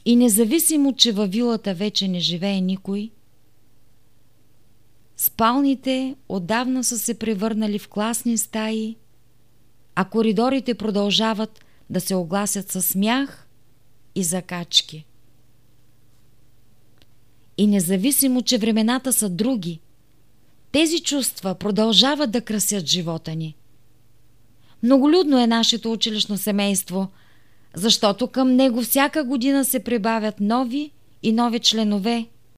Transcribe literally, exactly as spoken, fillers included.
И независимо, че във вилата вече не живее никой, спалните отдавна са се превърнали в класни стаи, а коридорите продължават да се огласят със смях и закачки. И независимо, че времената са други, тези чувства продължават да красят живота ни. Многолюдно е нашето училищно семейство, защото към него всяка година се прибавят нови и нови членове,